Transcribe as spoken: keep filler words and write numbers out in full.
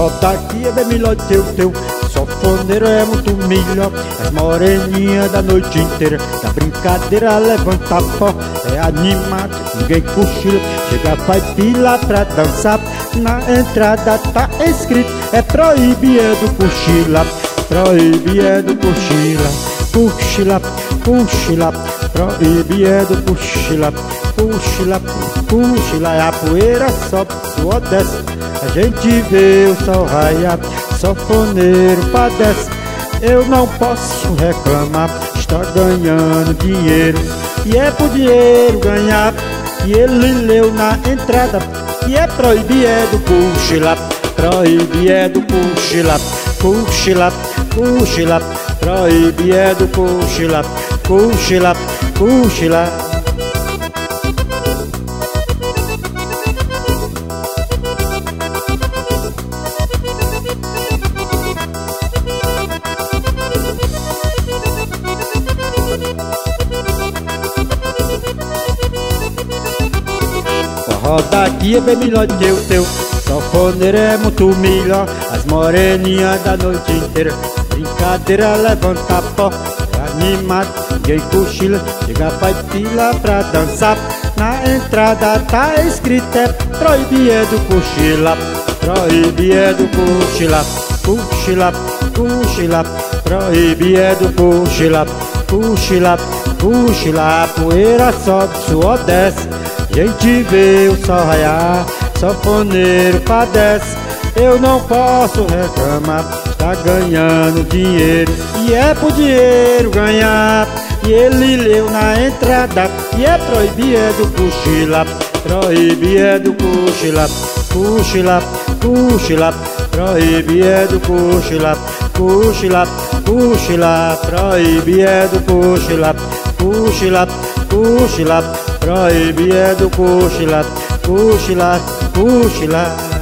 roda aqui é bem melhor teu, teu sanfoneiro é muito melhor. As moreninhas da noite inteira, da brincadeira levanta pó. É animado, ninguém cochila, chega faz fila pra dançar. Na entrada tá escrito, é proibido cochila. Proibido cochila, cochila, cochila. Proibido cochila, cochila, cochila. E a poeira sobe, suor desce, a gente vê o sol raiar, sanfoneiro padece. Eu não posso reclamar, está ganhando dinheiro. E é por dinheiro ganhar, e ele leu na entrada, e é proibido cochilar. Proibido cochilar, cochilar, cochilar. Proibido cochilar, cochilar, cochilar. Roda aqui é bem melhor que o teu sanfoneiro é muito melhor. As moreninhas da noite inteira, brincadeira levanta pó. É animado, ninguém cochila, chega faz fila pra dançar. Na entrada tá escrito, é proibido cochilar. Proibido cochilar, cochilar, cochilar. Proibido cochilar, cochilar, cochilar. A poeira sobe, suor desce, a gente vê o sol raiar, sanfoneiro padece. Eu não posso reclamar, tá ganhando dinheiro. E é por dinheiro ganhar, e ele leu na entrada, e é proibido cochilar. Proibido cochilar, cochilar, cochilar. Proibido cochilar, cochilar, cochilar. Proibido cochilar, cochilar, cochilar. Proibido cochilar, cochilar, cochilar.